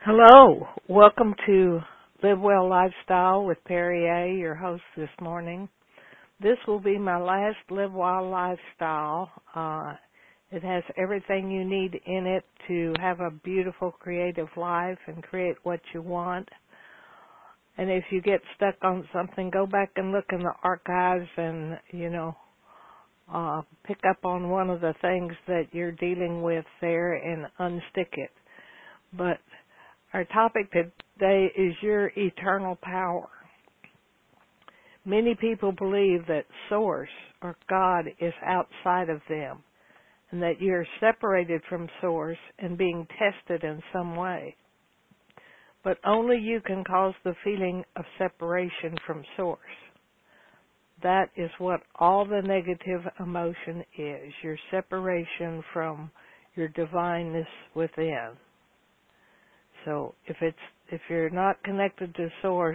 Hello, welcome to Live Well Lifestyle with Perry A., your host this morning. This will be my last Live Well Lifestyle. It has everything you need in it to have a beautiful, creative life and create what you want. And if you get stuck on something, go back and look in the archives and, pick up on one of the things that you're dealing with there and unstick it. But our topic today is your eternal power. Many people believe that Source or God is outside of them and that you're separated from Source and being tested in some way. But only you can cause the feeling of separation from Source. That is what all the negative emotion is, your separation from your divineness within. So if you're not connected to Source,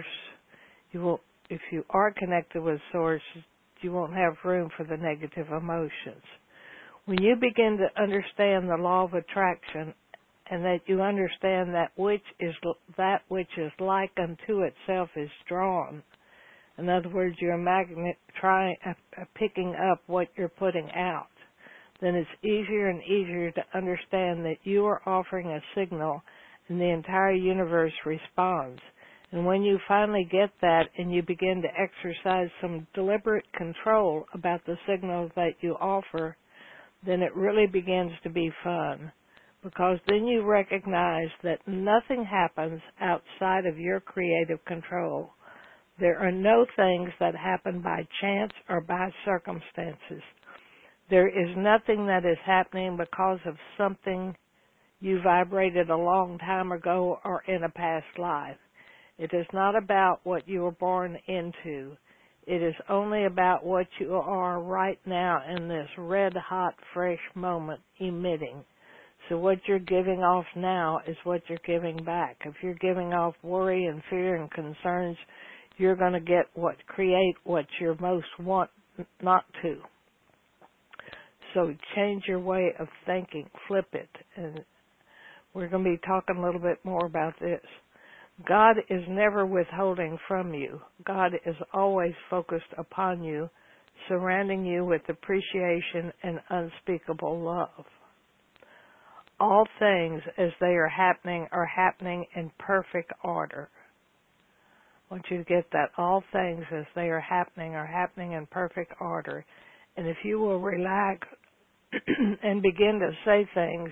if you are connected with Source, you won't have room for the negative emotions. When you begin to understand the law of attraction and that you understand that which is like unto itself is drawn, in other words, you're a magnet picking up what you're putting out, then it's easier and easier to understand that you are offering a signal and the entire universe responds. And when you finally get that and you begin to exercise some deliberate control about the signal that you offer, then it really begins to be fun, because then you recognize that nothing happens outside of your creative control. There are no things that happen by chance or by circumstances. There is nothing that is happening because of something you vibrated a long time ago or in a past life. It is not about what you were born into. It is only about what you are right now in this red-hot, fresh moment emitting. So what you're giving off now is what you're giving back. If you're giving off worry and fear and concerns, you're going to create what you most want not to. So change your way of thinking, flip it, and we're going to be talking a little bit more about this. God is never withholding from you. God is always focused upon you, surrounding you with appreciation and unspeakable love. All things as they are happening in perfect order. I want you to get that. All things as they are happening in perfect order. And if you will relax and begin to say things,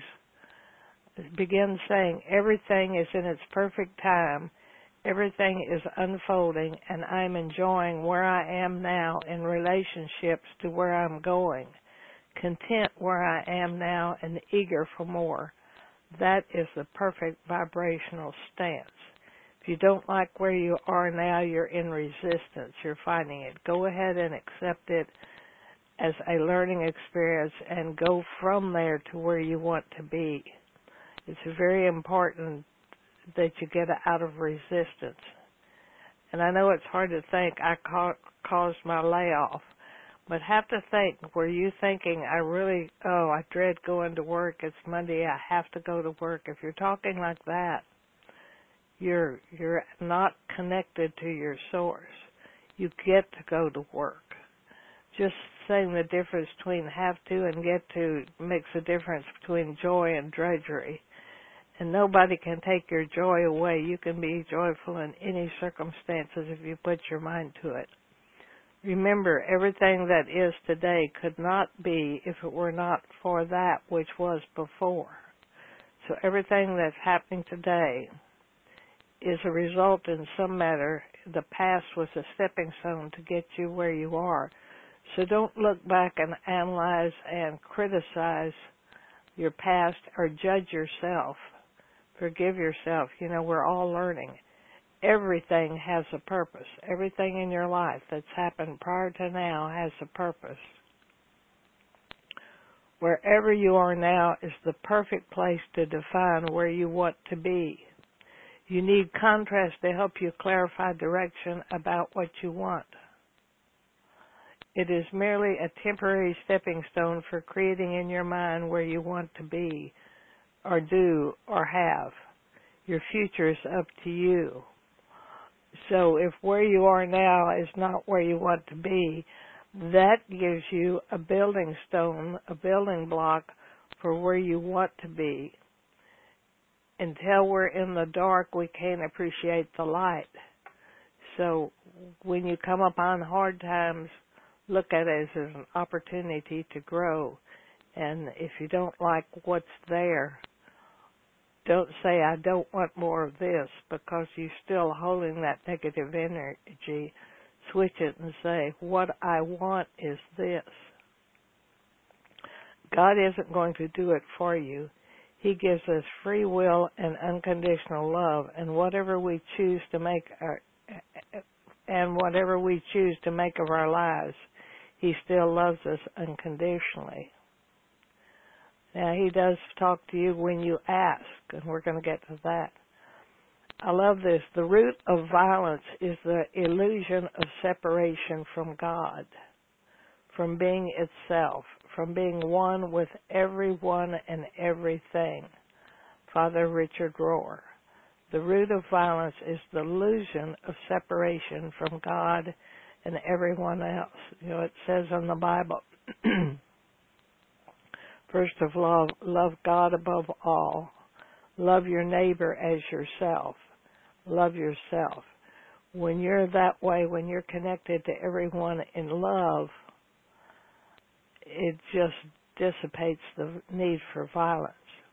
begin saying, everything is in its perfect time, everything is unfolding, and I'm enjoying where I am now in relationships to where I'm going, content where I am now and eager for more. That is the perfect vibrational stance. If you don't like where you are now, you're in resistance, you're fighting it. Go ahead and accept it as a learning experience and go from there to where you want to be. It's very important that you get out of resistance. And I know it's hard to think I caused my layoff, but have to think, were you thinking, I dread going to work, it's Monday, I have to go to work. If you're talking like that, you're not connected to your source. You get to go to work. Just saying the difference between have to and get to makes a difference between joy and drudgery. And nobody can take your joy away. You can be joyful in any circumstances if you put your mind to it. Remember, everything that is today could not be if it were not for that which was before. So everything that's happening today is a result in some matter. The past was a stepping stone to get you where you are. So don't look back and analyze and criticize your past or judge yourself. Forgive yourself. We're all learning. Everything has a purpose. Everything in your life that's happened prior to now has a purpose. Wherever you are now is the perfect place to define where you want to be. You need contrast to help you clarify direction about what you want. It is merely a temporary stepping stone for creating in your mind where you want to be, or do, or have. Your future is up to you. So if where you are now is not where you want to be, that gives you a building stone, a building block for where you want to be. Until we're in the dark, we can't appreciate the light. So when you come upon hard times, look at it as an opportunity to grow. And if you don't like what's there, don't say, I don't want more of this, because you're still holding that negative energy. Switch it and say, what I want is this. God isn't going to do it for you. He gives us free will and unconditional love, and whatever we choose to make of our lives, He still loves us unconditionally. Now, He does talk to you when you ask, and we're going to get to that. I love this. The root of violence is the illusion of separation from God, from being itself, from being one with everyone and everything. Father Richard Rohr. The root of violence is the illusion of separation from God and everyone else. You know, it says in the Bible, first of all, love God above all. Love your neighbor as yourself. Love yourself. When you're that way, when you're connected to everyone in love, it just dissipates the need for violence.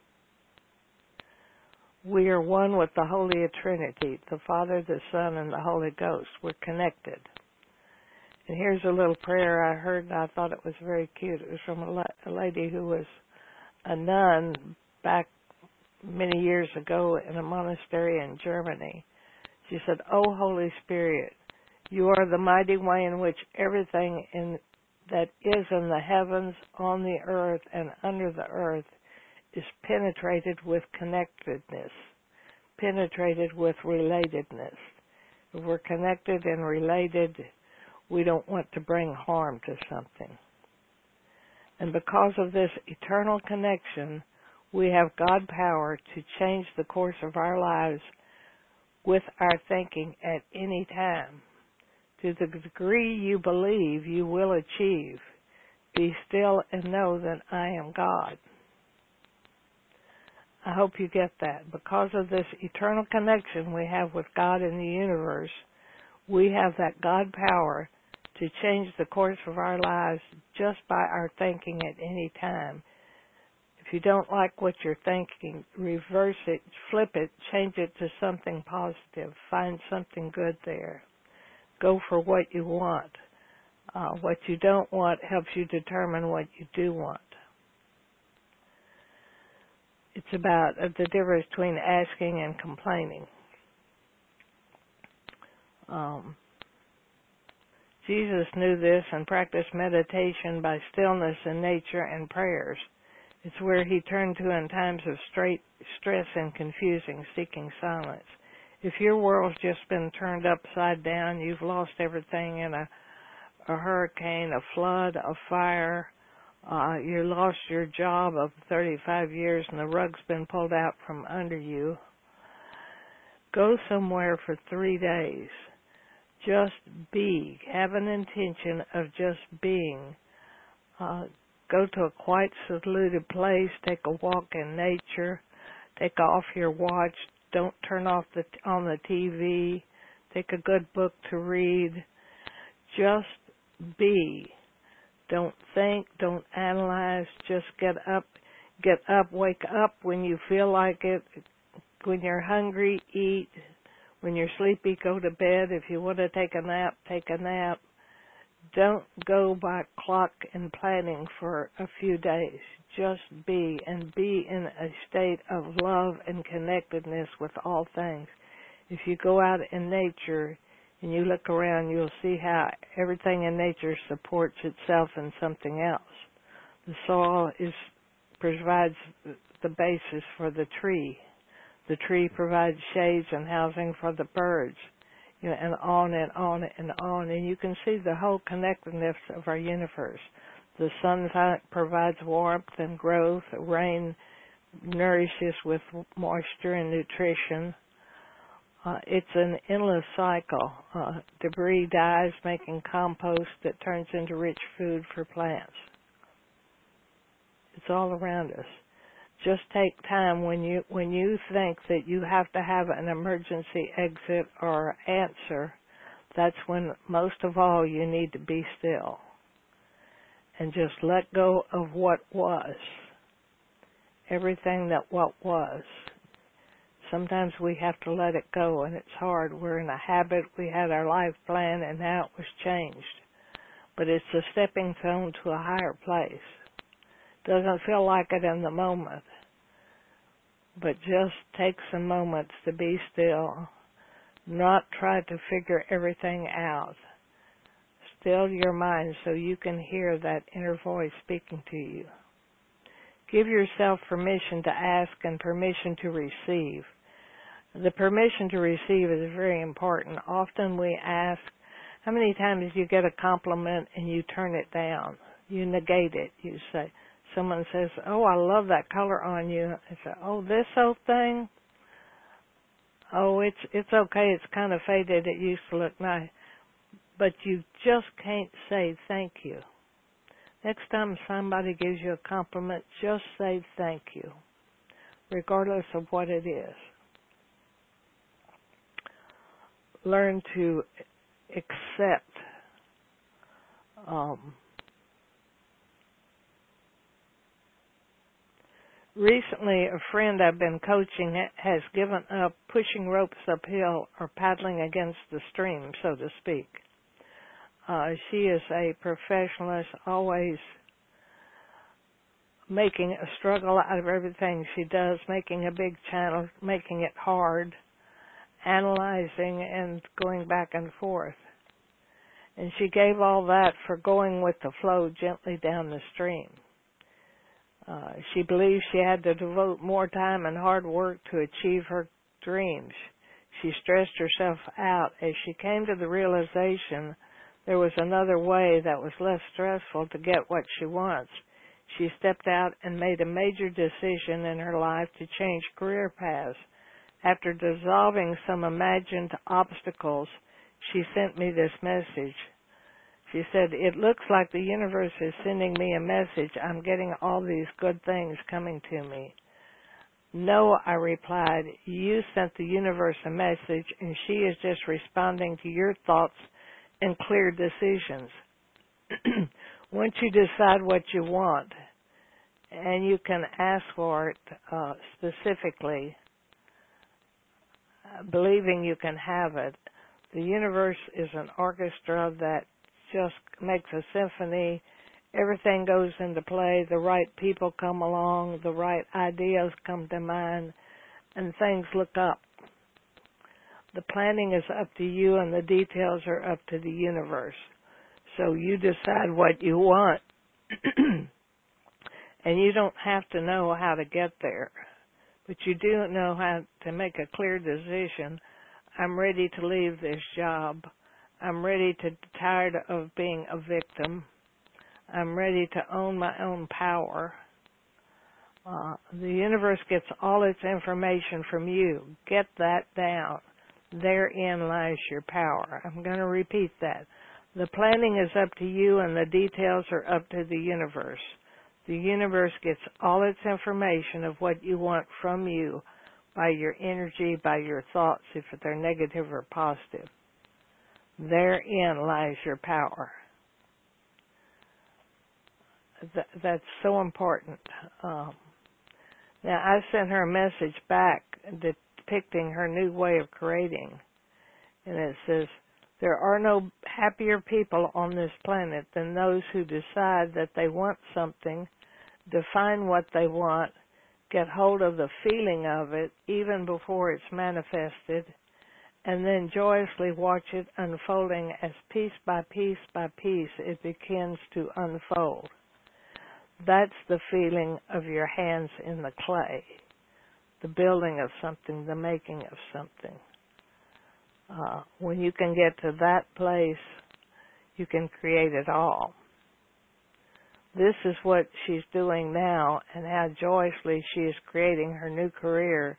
We are one with the Holy Trinity, the Father, the Son, and the Holy Ghost. We're connected. And here's a little prayer I heard, and I thought it was very cute. It was from a lady who was a nun back many years ago in a monastery in Germany. She said, "Oh, Holy Spirit, you are the mighty way in which everything that is in the heavens, on the earth, and under the earth is penetrated with connectedness, penetrated with relatedness. If we're connected and related, we don't want to bring harm to something. And because of this eternal connection, we have God power to change the course of our lives with our thinking at any time. To the degree you believe, you will achieve. Be still and know that I am God." I hope you get that. Because of this eternal connection we have with God in the universe, we have that God power to change the course of our lives just by our thinking at any time. If you don't like what you're thinking, reverse it, flip it, change it to something positive. Find something good there. Go for what you want. What you don't want helps you determine what you do want. It's about the difference between asking and complaining. Jesus knew this and practiced meditation by stillness in nature and prayers. It's where he turned to in times of stress and confusing, seeking silence. If your world's just been turned upside down, you've lost everything in a hurricane, a flood, a fire, you lost your job of 35 years and the rug's been pulled out from under you, go somewhere for 3 days. Just be. Have an intention of just being. Go to a quiet, secluded place. Take a walk in nature. Take off your watch. Don't turn off on the TV. Take a good book to read. Just be. Don't think. Don't analyze. Just get up. Get up. Wake up when you feel like it. When you're hungry, eat. When you're sleepy, go to bed. If you want to take a nap, take a nap. Don't go by clock and planning for a few days. Just be, and be in a state of love and connectedness with all things. If you go out in nature and you look around, you'll see how everything in nature supports itself in something else. The soil provides the basis for the tree. The tree provides shades and housing for the birds, and on and on and on. And you can see the whole connectedness of our universe. The sun provides warmth and growth. Rain nourishes with moisture and nutrition. It's an endless cycle. Debris dies, making compost that turns into rich food for plants. It's all around us. Just take time when you think that you have to have an emergency exit or answer. That's when most of all you need to be still and just let go of what was. Everything that what was. Sometimes we have to let it go, and it's hard. We're in a habit. We had our life plan, and now it was changed. But it's a stepping stone to a higher place. Doesn't feel like it in the moment, but just take some moments to be still, not try to figure everything out. Still your mind so you can hear that inner voice speaking to you. Give yourself permission to ask and permission to receive. The permission to receive is very important. Often we ask, how many times you get a compliment and you turn it down? You negate it. You say, someone says, oh, I love that color on you. I say, oh, this old thing? Oh, it's okay. It's kind of faded. It used to look nice. But you just can't say thank you. Next time somebody gives you a compliment, just say thank you, regardless of what it is. Learn to accept Recently, a friend I've been coaching has given up pushing ropes uphill or paddling against the stream, so to speak. She is a professionalist, always making a struggle out of everything she does, making a big challenge, making it hard, analyzing and going back and forth. And she gave all that for going with the flow gently down the stream. She believes she had to devote more time and hard work to achieve her dreams. She stressed herself out. As she came to the realization there was another way that was less stressful to get what she wants, she stepped out and made a major decision in her life to change career paths. After dissolving some imagined obstacles, she sent me this message. She said, it looks like the universe is sending me a message. I'm getting all these good things coming to me. No, I replied, you sent the universe a message, and she is just responding to your thoughts and clear decisions. Once you decide what you want, and you can ask for it specifically, believing you can have it, the universe is an orchestra that just makes a symphony. Everything goes into play. The right people come along. The right ideas come to mind, and things look up. The planning is up to you, and the details are up to the universe. So you decide what you want, and you don't have to know how to get there, but you do know how to make a clear decision. I'm ready to leave this job. I'm ready to tired of being a victim. I'm ready to own my own power. The universe gets all its information from you. Get that down. Therein lies your power. I'm going to repeat that. The planning is up to you, and the details are up to the universe. The universe gets all its information of what you want from you by your energy, by your thoughts, if they're negative or positive. Therein lies your power. That's so important. Now, I sent her a message back depicting her new way of creating. And it says, there are no happier people on this planet than those who decide that they want something, define what they want, get hold of the feeling of it even before it's manifested, and then joyously watch it unfolding as piece by piece by piece it begins to unfold. That's the feeling of your hands in the clay, the building of something, the making of something. When you can get to that place, you can create it all. This is what she's doing now, and how joyously she is creating her new career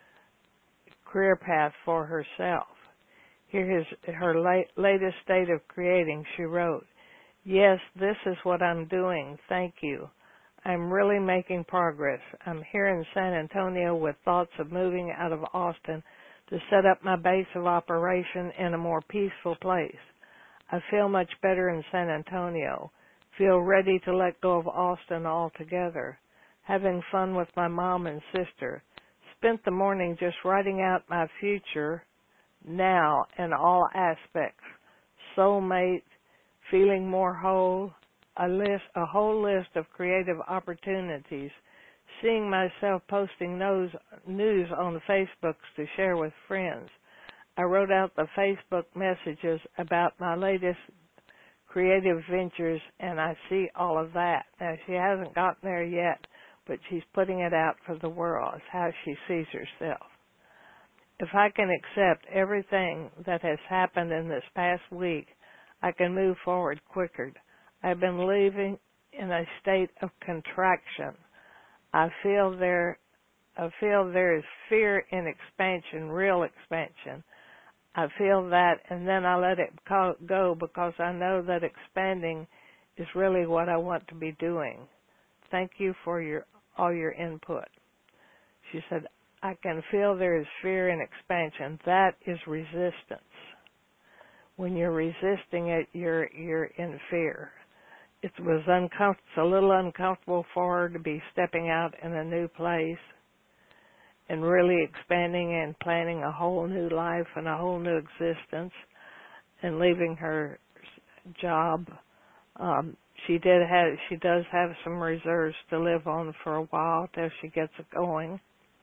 path for herself. Here is her latest state of creating. She wrote, "Yes, this is what I'm doing. Thank you. I'm really making progress. I'm here in San Antonio with thoughts of moving out of Austin to set up my base of operation in a more peaceful place. I feel much better in San Antonio. Feel ready to let go of Austin altogether. Having fun with my mom and sister. Spent the morning just writing out my future now in all aspects. Soulmate, feeling more whole, a whole list of creative opportunities, seeing myself posting news on Facebook to share with friends. I wrote out the Facebook messages about my latest creative ventures, and I see all of that." Now, she hasn't gotten there yet, but she's putting it out for the world. It's how she sees herself. "If I can accept everything that has happened in this past week, I can move forward quicker. I've been living in a state of contraction. I feel there is fear in expansion, real expansion. I feel that, and then I let it go because I know that expanding is really what I want to be doing. Thank you for all your input." She said, "I can feel there is fear in expansion." That is resistance. When you're resisting it, you're in fear. It was it's a little uncomfortable for her to be stepping out in a new place and really expanding and planning a whole new life and a whole new existence and leaving her job. She does have some reserves to live on for a while till she gets it going.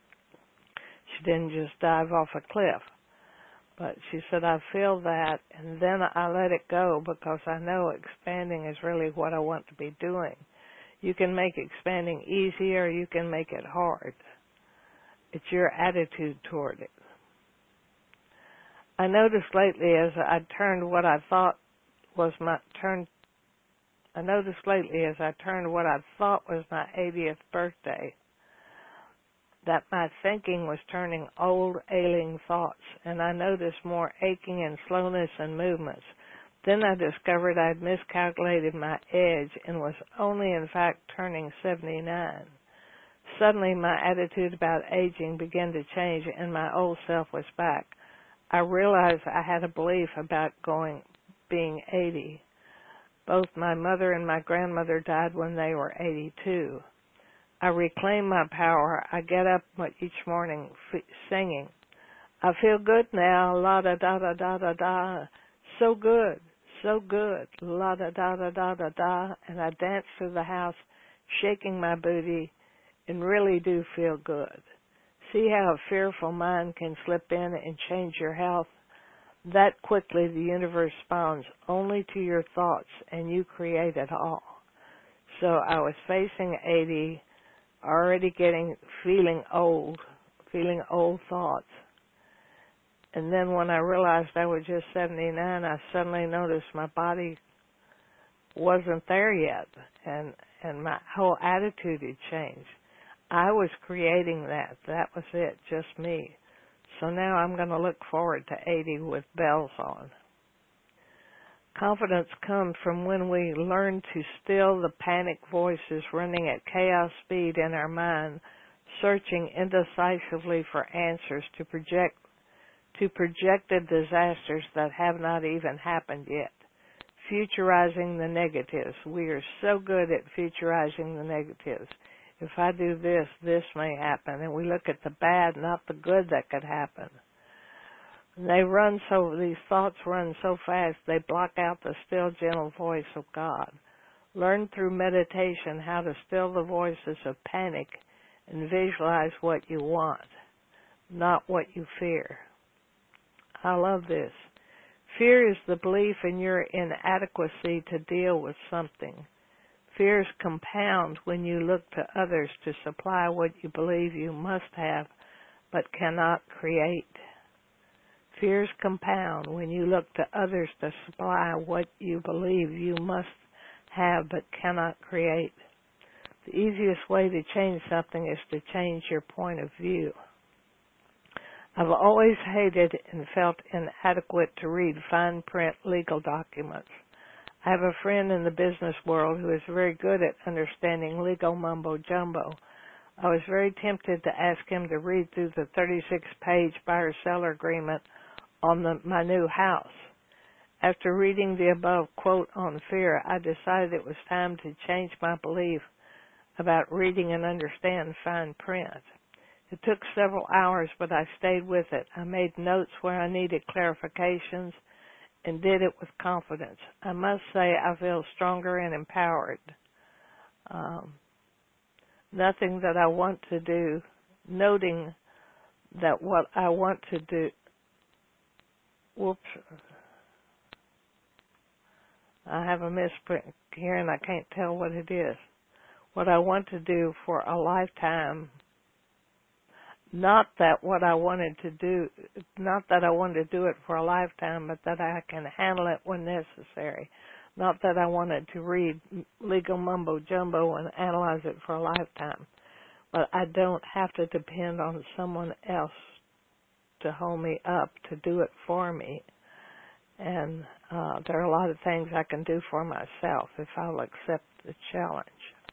She didn't just dive off a cliff. But she said, "I feel that, and then I let it go because I know expanding is really what I want to be doing. You can make expanding easy or you can make it hard. It's your attitude toward it." I noticed lately as I turned what I thought was my 80th birthday, that my thinking was turning old, ailing thoughts, and I noticed more aching and slowness in movements. Then I discovered I'd miscalculated my age and was only in fact turning 79. Suddenly my attitude about aging began to change and my old self was back. I realized I had a belief about being 80. Both my mother and my grandmother died when they were 82. I reclaim my power. I get up each morning singing, "I feel good now, la-da-da-da-da-da-da, so good, la-da-da-da-da-da-da," and I dance through the house, shaking my booty, and really do feel good. See how a fearful mind can slip in and change your health? That quickly the universe responds only to your thoughts, and you create it all. So I was facing 80, already feeling old thoughts. And then when I realized I was just 79, I suddenly noticed my body wasn't there yet, and my whole attitude had changed. I was creating that. That was it, just me. So now I'm going to look forward to 80 with bells on. Confidence comes from when we learn to still the panic voices running at chaos speed in our mind, searching indecisively for answers to projected disasters that have not even happened yet. Futurizing the negatives. We are so good at futurizing the negatives. If I do this, this may happen. And we look at the bad, not the good that could happen. These thoughts run so fast, they block out the still, gentle voice of God. Learn through meditation how to still the voices of panic and visualize what you want, not what you fear. I love this. Fear is the belief in your inadequacy to deal with something. Fears compound when you look to others to supply what you believe you must have but cannot create. Fears compound when you look to others to supply what you believe you must have but cannot create. The easiest way to change something is to change your point of view. I've always hated and felt inadequate to read fine print legal documents. I have a friend in the business world who is very good at understanding legal mumbo-jumbo. I was very tempted to ask him to read through the 36-page buyer-seller agreement on my new house. After reading the above quote on fear, I decided it was time to change my belief about reading and understand fine print. It took several hours, but I stayed with it. I made notes where I needed clarifications and did it with confidence. I must say I feel stronger and empowered. Nothing that I want to do, noting that what I want to do, I have a misprint here and I can't tell what it is. What I want to do for a lifetime, not that what I wanted to do, not that I wanted to do it for a lifetime, but that I can handle it when necessary. Not that I wanted to read legal mumbo-jumbo and analyze it for a lifetime. But I don't have to depend on someone else to hold me up, to do it for me. And there are a lot of things I can do for myself if I'll accept the challenge.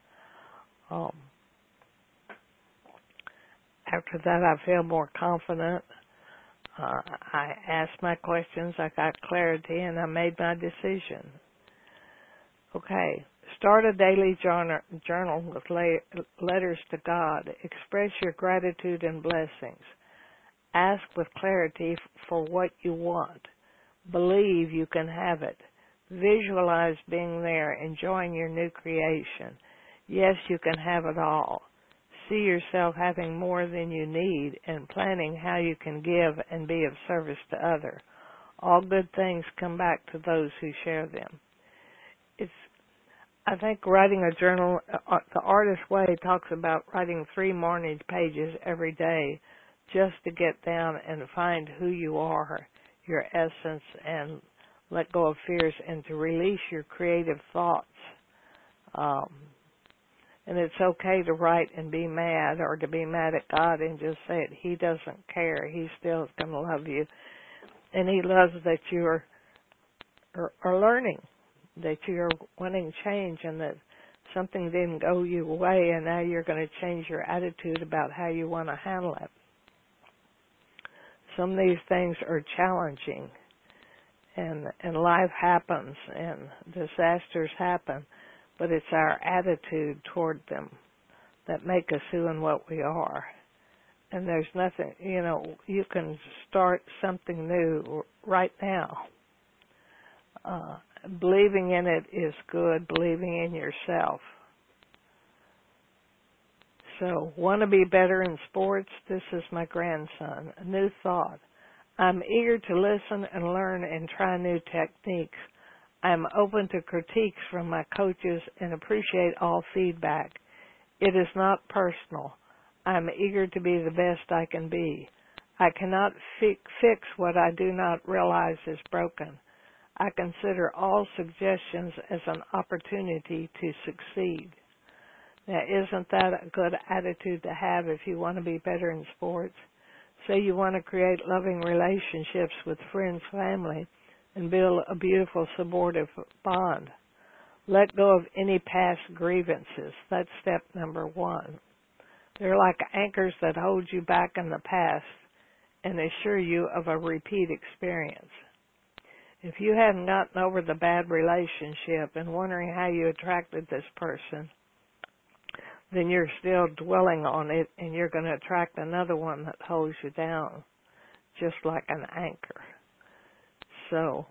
After that, I feel more confident. I asked my questions, I got clarity, and I made my decision. Okay, start a daily journal with letters to God. Express your gratitude and blessings. Ask with clarity for what you want. Believe you can have it. Visualize being there, enjoying your new creation. Yes, you can have it all. See yourself having more than you need and planning how you can give and be of service to others. All good things come back to those who share them. I think writing a journal, the Artist Way talks about writing 3 morning pages every day just to get down and find who you are, your essence, and let go of fears and to release your creative thoughts. And it's okay to write and be mad or to be mad at God and just say it. He doesn't care. He still is going to love you. And He loves that you are learning, that you're wanting change and that something didn't go your way and now you're going to change your attitude about how you want to handle it. Some of these things are challenging and life happens and disasters happen, but it's our attitude toward them that make us who and what we are. And there's nothing, you can start something new right now. Believing in it is good, believing in yourself. So, want to be better in sports? This is my grandson. A new thought. I'm eager to listen and learn and try new techniques. I'm open to critiques from my coaches and appreciate all feedback. It is not personal. I'm eager to be the best I can be. I cannot fix what I do not realize is broken. I consider all suggestions as an opportunity to succeed. Now, isn't that a good attitude to have if you want to be better in sports? Say you want to create loving relationships with friends, family, and build a beautiful supportive bond. Let go of any past grievances. That's step number 1. They're like anchors that hold you back in the past and assure you of a repeat experience. If you haven't gotten over the bad relationship and wondering how you attracted this person, then you're still dwelling on it and you're going to attract another one that holds you down, just like an anchor. So,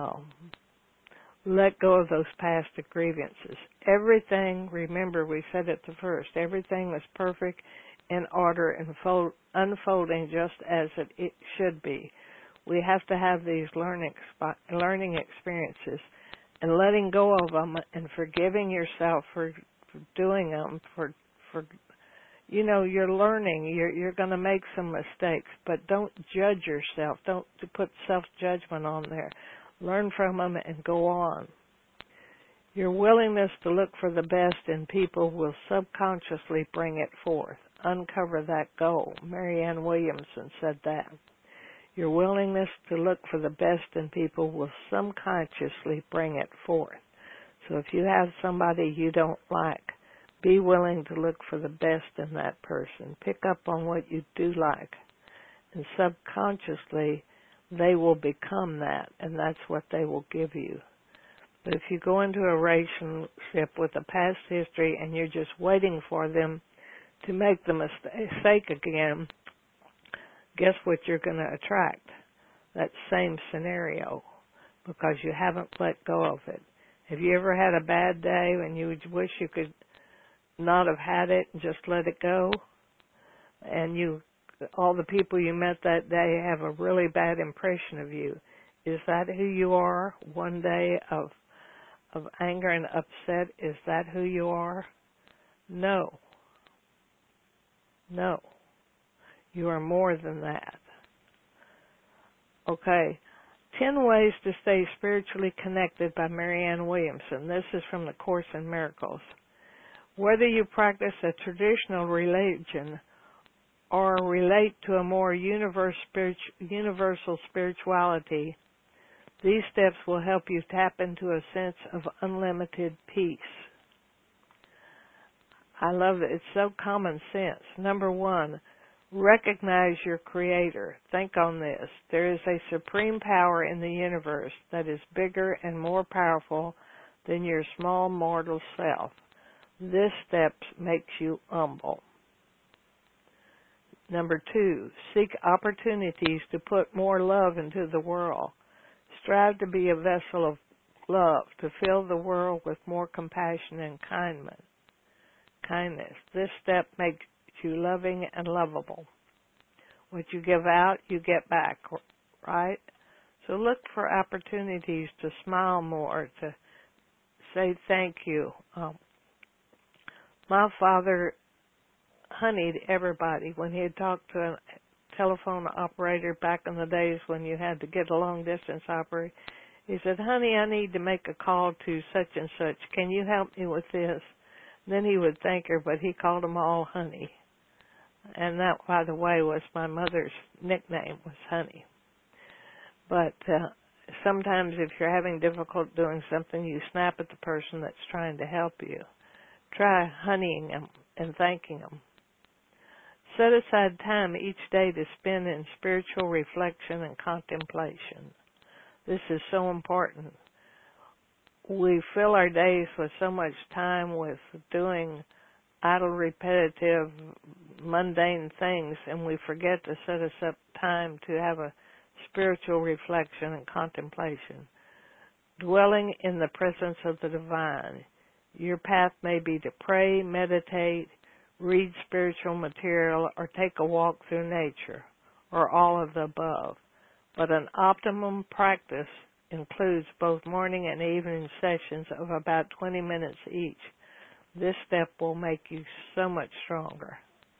let go of those past grievances. Everything, remember we said at the first, everything was perfect, in order, and unfolding just as it should be. We have to have these learning experiences and letting go of them and forgiving yourself for doing them, for you're learning, you're going to make some mistakes, but don't judge yourself. Don't put self-judgment on there. Learn from them and go on. Your willingness to look for the best in people will subconsciously bring it forth. Uncover that goal. Marianne Williamson said that. Your willingness to look for the best in people will subconsciously bring it forth. So if you have somebody you don't like, be willing to look for the best in that person. Pick up on what you do like. And subconsciously, they will become that, and that's what they will give you. But if you go into a relationship with a past history and you're just waiting for them to make the mistake again, guess what you're going to attract? That same scenario, because you haven't let go of it. Have you ever had a bad day and you wish you could not have had it and just let it go? And all the people you met that day have a really bad impression of you. Is that who you are? One day of anger and upset, is that who you are? No. No. You are more than that. Okay. 10 Ways to Stay Spiritually Connected by Marianne Williamson. This is from the Course in Miracles. Whether you practice a traditional religion or relate to a more universal spirituality, these steps will help you tap into a sense of unlimited peace. I love it. It's so common sense. Number 1, recognize your Creator. Think on this. There is a supreme power in the universe that is bigger and more powerful than your small mortal self. This step makes you humble. Number 2, seek opportunities to put more love into the world. Strive to be a vessel of love, to fill the world with more compassion and kindness. This step makes you loving and lovable. What you give out, you get back, right? So look for opportunities to smile more, to say thank you. My father honeyed everybody. When he'd talk to a telephone operator back in the days when you had to get a long-distance operator, he said, honey, I need to make a call to such and such. Can you help me with this? And then he would thank her, but he called them all honey. And that, by the way, was my mother's nickname, was Honey. But sometimes if you're having difficulty doing something, you snap at the person that's trying to help you. Try honeying them and thanking them. Set aside time each day to spend in spiritual reflection and contemplation. This is so important. We fill our days with so much time with doing idle, repetitive, mundane things, and we forget to set aside time to have a spiritual reflection and contemplation. Dwelling in the presence of the divine. Your path may be to pray, meditate, read spiritual material, or take a walk through nature, or all of the above. But an optimum practice includes both morning and evening sessions of about 20 minutes each. This step will make you so much stronger.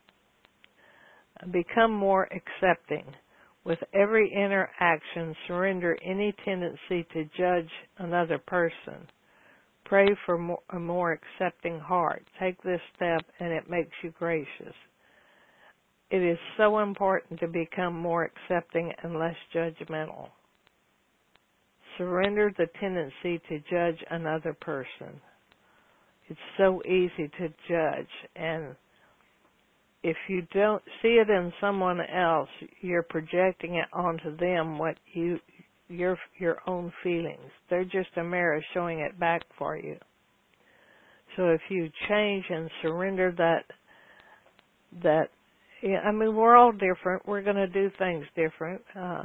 Become more accepting. With every interaction, surrender any tendency to judge another person. Pray for a more accepting heart. Take this step and it makes you gracious. It is so important to become more accepting and less judgmental. Surrender the tendency to judge another person. It's so easy to judge, and if you don't see it in someone else, you're projecting it onto them, your own feelings. They're just a mirror showing it back for you. So if you change and surrender we're all different. We're going to do things different.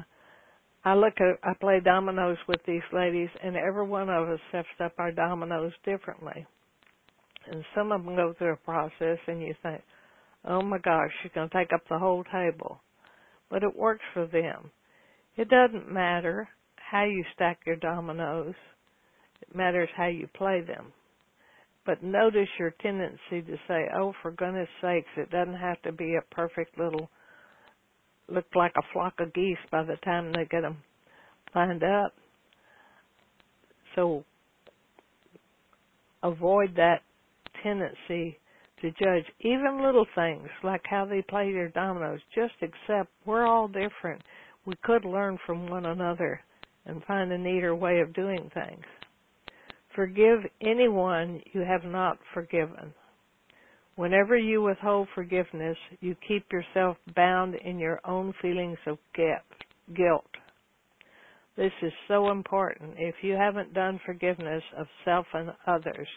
I play dominoes with these ladies, and every one of us sets up our dominoes differently. And some of them go through a process, and you think, oh my gosh, she's going to take up the whole table. But it works for them. It doesn't matter how you stack your dominoes. It matters how you play them. But notice your tendency to say, oh, for goodness sakes, it doesn't have to be a perfect little, look like a flock of geese by the time they get them lined up. So avoid that tendency to judge even little things like how they play their dominoes. Just accept we're all different. We could learn from one another and find a neater way of doing things. Forgive anyone you have not forgiven. Whenever you withhold forgiveness, you keep yourself bound in your own feelings of guilt. This is so important. If you haven't done forgiveness of self and others,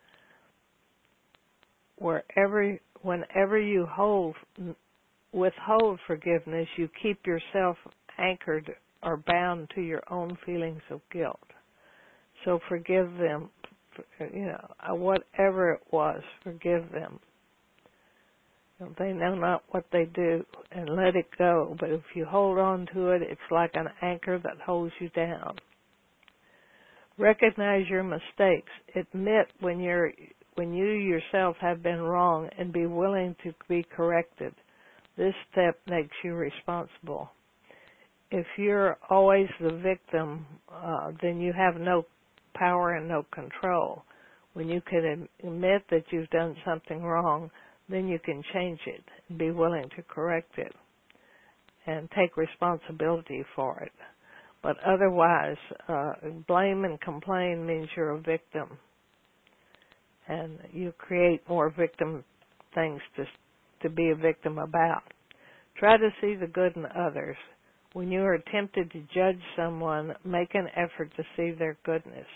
whenever you withhold forgiveness, you keep yourself anchored or bound to your own feelings of guilt. So forgive them, whatever it was, forgive them. They know not what they do, and let it go. But if you hold on to it, it's like an anchor that holds you down. Recognize your mistakes. Admit when you yourself have been wrong and be willing to be corrected. This step makes you responsible. If you're always the victim, then you have no power and no control. When you can admit that you've done something wrong, then you can change it and be willing to correct it and take responsibility for it. But otherwise, blame and complain means you're a victim. And you create more victim things to be a victim about. Try to see the good in others. When you are tempted to judge someone, make an effort to see their goodness.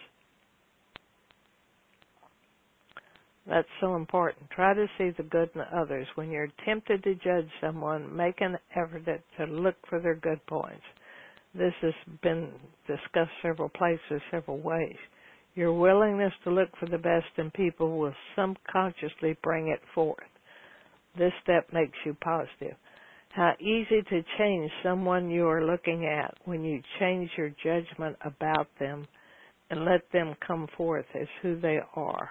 That's so important. Try to see the good in others. When you're tempted to judge someone, make an effort to look for their good points. This has been discussed several places, several ways. Your willingness to look for the best in people will subconsciously bring it forth. This step makes you positive. How easy to change someone you are looking at when you change your judgment about them and let them come forth as who they are.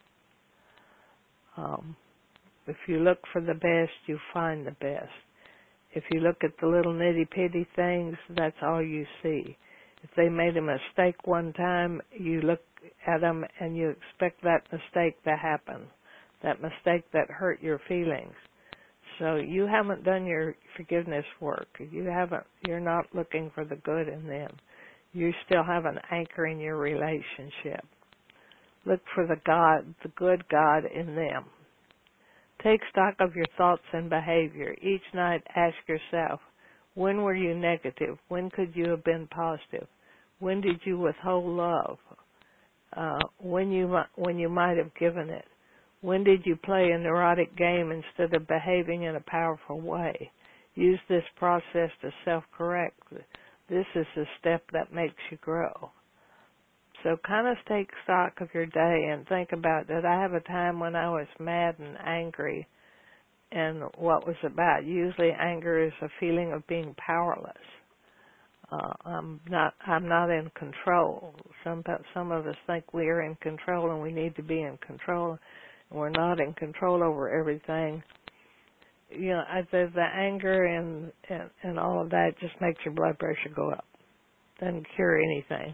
If you look for the best, you find the best. If you look at the little nitty-pitty things, that's all you see. If they made a mistake one time, you look at them and you expect that mistake to happen, that mistake that hurt your feelings. So you haven't done your forgiveness work. You're not looking for the good in them. You still have an anchor in your relationship. Look for the good God in them. Take stock of your thoughts and behavior. Each night ask yourself, when were you negative? When could you have been positive? When did you withhold love? When you might have given it? When did you play a neurotic game instead of behaving in a powerful way? Use this process to self-correct. This is the step that makes you grow. So kind of take stock of your day and think about, did I have a time when I was mad and angry, and what was it about? Usually anger is a feeling of being powerless. I'm not in control. Some of us think we are in control and we need to be in control, and we're not in control over everything. The anger and all of that just makes your blood pressure go up. Doesn't cure anything.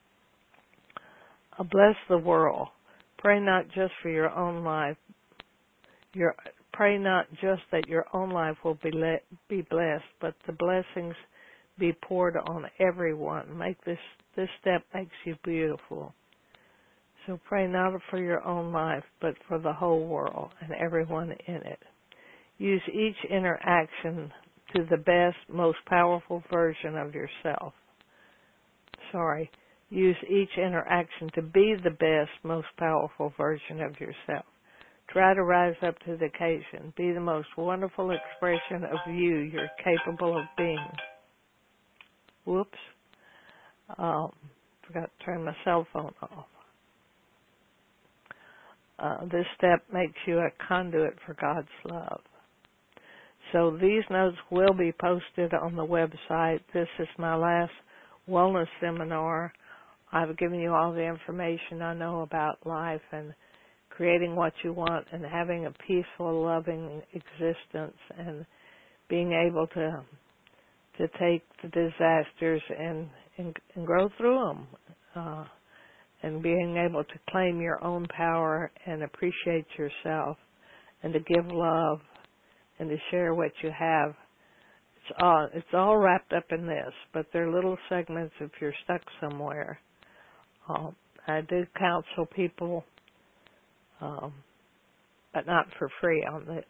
Bless the world. Pray not just for your own life. Pray not just that your own life will be blessed, but the blessings be poured on everyone. This step makes you beautiful. So pray not for your own life, but for the whole world and everyone in it. Use each interaction to the best, most powerful version of yourself. Use each interaction to be the best, most powerful version of yourself. Try to rise up to the occasion. Be the most wonderful expression of you're capable of being. Whoops. Forgot to turn my cell phone off. This step makes you a conduit for God's love. So these notes will be posted on the website. This is my last wellness seminar. I've given you all the information I know about life and creating what you want and having a peaceful, loving existence and being able to take the disasters and grow through them and being able to claim your own power and appreciate yourself and to give love and to share what you have. It's all wrapped up in this, but they're little segments if you're stuck somewhere. I do counsel people, but not for free on this.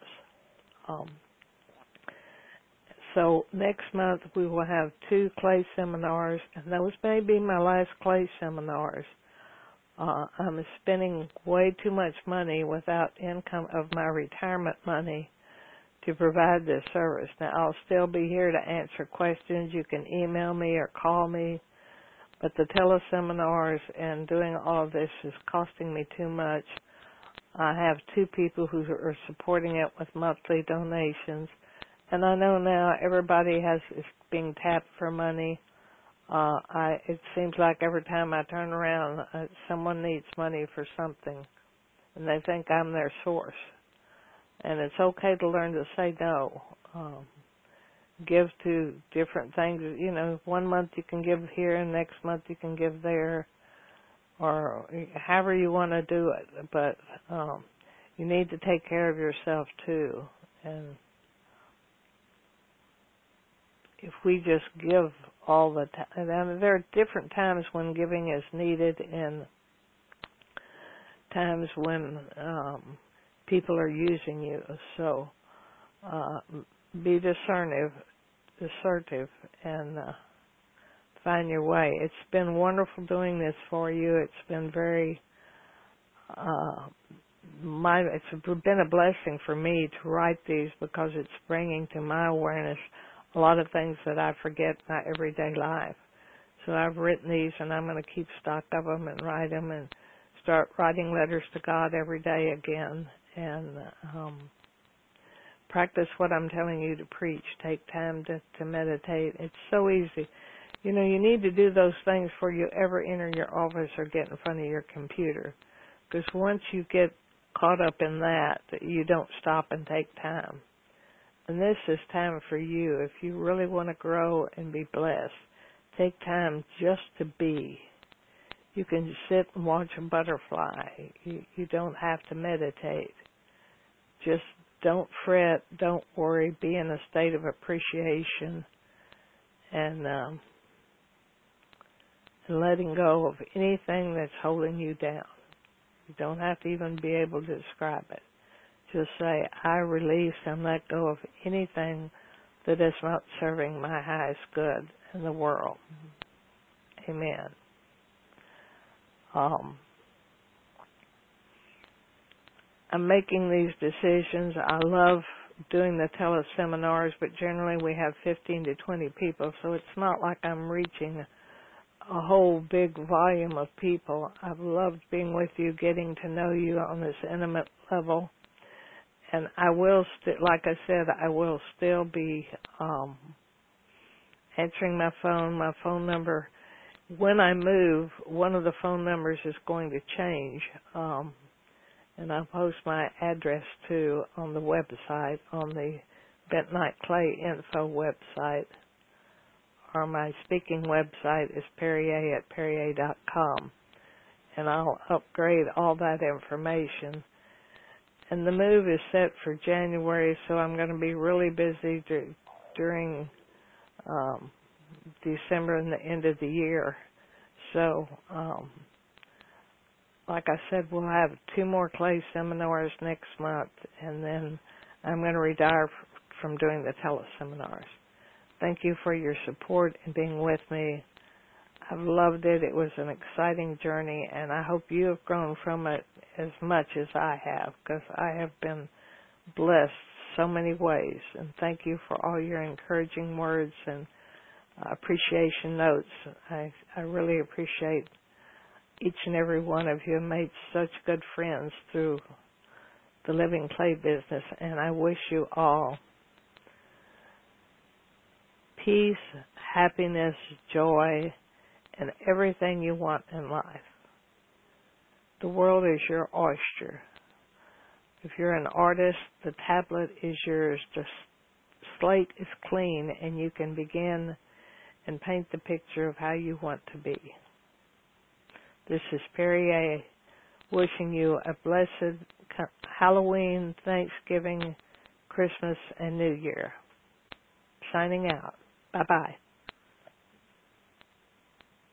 So next month we will have 2 clay seminars, and those may be my last clay seminars. I'm spending way too much money without income of my retirement money to provide this service. Now, I'll still be here to answer questions. You can email me or call me, but the teleseminars and doing all of this is costing me too much. I have 2 people who are supporting it with monthly donations, and I know now everybody is being tapped for money. It seems like every time I turn around, someone needs money for something, and they think I'm their source. And it's okay to learn to say no. Give to different things. You know, one month you can give here, and next month you can give there, or however you want to do it. But you need to take care of yourself too. And if we just give all the time, I mean, there are different times when giving is needed, and times when people are using you. So be assertive, and find your way. It's been wonderful doing this for you. It's been it's been a blessing for me to write these, because it's bringing to my awareness a lot of things that I forget in my everyday life. So I've written these, and I'm going to keep stock of them and write them and start writing letters to God every day again, and practice what I'm telling you to preach. Take time to meditate. It's so easy. You know, you need to do those things before you ever enter your office or get in front of your computer, because once you get caught up in that, you don't stop and take time. And this is time for you. If you really want to grow and be blessed, take time just to be. You can sit and watch a butterfly. You don't have to meditate. Just don't fret, don't worry, be in a state of appreciation, and letting go of anything that's holding you down. You don't have to even be able to describe it. Just say, I release and let go of anything that is not serving my highest good in the world. Amen. I'm making these decisions. I love doing the teleseminars, but generally we have 15 to 20 people, so it's not like I'm reaching a whole big volume of people. I've loved being with you, getting to know you on this intimate level. And I will, like I said, I will still be answering my phone number. When I move, one of the phone numbers is going to change, and I'll post my address too on the website, on the Bentonite Clay Info website, or my speaking website is perrier@perrier.com, and I'll upgrade all that information. And the move is set for January, so I'm going to be really busy during December and the end of the year. So, like I said, we'll have 2 more clay seminars next month, and then I'm going to retire from doing the teleseminars. Thank you for your support and being with me. I've loved it. It was an exciting journey, and I hope you have grown from it as much as I have, because I have been blessed so many ways. And thank you for all your encouraging words and appreciation notes. I really appreciate each and every one of you. Have made such good friends through the living clay business, and I wish you all peace, happiness, joy, and everything you want in life. The world is your oyster. If you're an artist, the tablet is yours. The slate is clean, and you can begin and paint the picture of how you want to be. This is Perry A. wishing you a blessed Halloween, Thanksgiving, Christmas, and New Year. Signing out. Bye-bye.